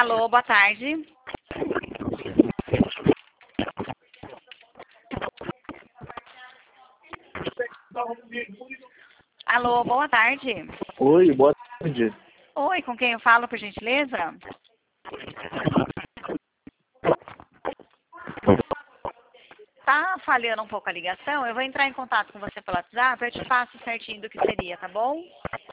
Alô, boa tarde. Alô, boa tarde. Oi, boa tarde. Oi, com quem eu falo, por gentileza? Tá falhando um pouco a ligação, eu vou entrar em contato com você pelo WhatsApp, eu te faço certinho do que seria, tá bom?